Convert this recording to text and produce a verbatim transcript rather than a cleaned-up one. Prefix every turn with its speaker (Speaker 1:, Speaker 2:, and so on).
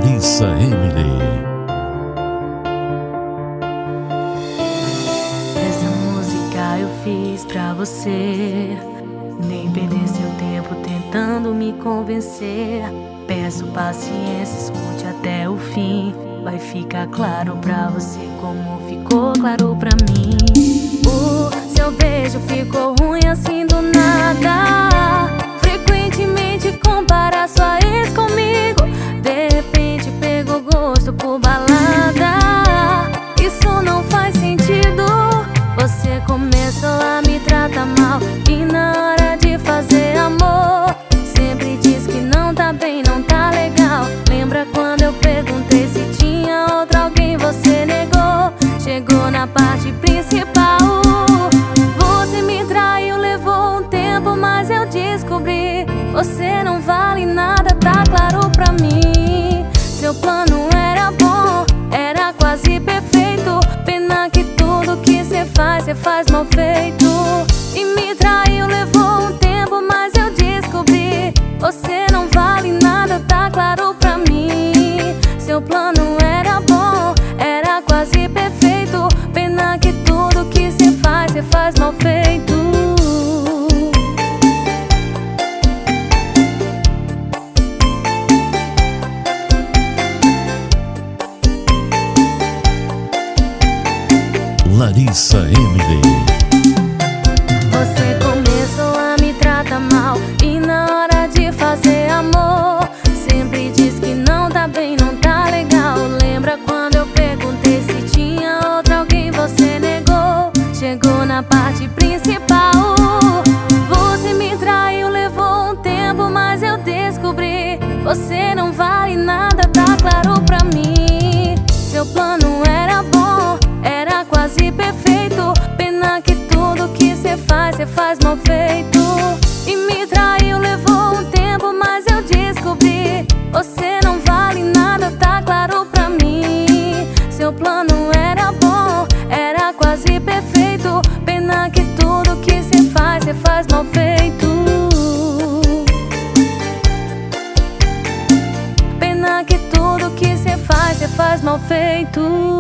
Speaker 1: Larissa Emily.
Speaker 2: Essa música eu fiz pra você. Nem perder seu tempo tentando me convencer. Peço paciência, escute até o fim. Vai ficar claro pra você como ficou claro pra mim. O seu beijo ficou ruim assim do nada. Frequentemente compara sua ex comigo. De repente pegou gosto por balada. Isso não faz sentido. Você começou a me tratar mal e na hora de fazer amor sempre diz que não tá bem, não tá legal. Lembra quando eu perguntei se tinha outro alguém, você negou. Chegou na parte principal. Você me traiu, levou um tempo, mas eu descobri. Você não vale nada, tá claro pra mim. Seu plano era bom, era quase perfeito. Pena que tudo que cê faz, cê faz mal feito. E me traiu, levou um tempo, mas eu descobri. Você não vale nada, tá claro pra mim. Seu plano era bom, era quase perfeito. Pena que tudo que cê faz, cê faz mal feito.
Speaker 1: Larissa Emily.
Speaker 2: Você começou a me tratar mal e na hora de fazer amor sempre diz que não tá bem, não tá legal. Lembra quando eu perguntei se tinha outro alguém, você negou. Chegou na parte principal. Você me traiu, levou um tempo, mas eu descobri. Você não vale nada, tá claro pra mim. Seu plano era bom, era quase perfeito. Pena que tudo que cê faz, cê faz mal feito. E me traiu, levou um tempo, mas eu descobri. Você não vale nada, tá claro pra mim. Seu plano era bom, era quase perfeito. Pena que tudo que cê faz, cê faz mal feito. Pena que tudo que cê faz, cê faz mal feito.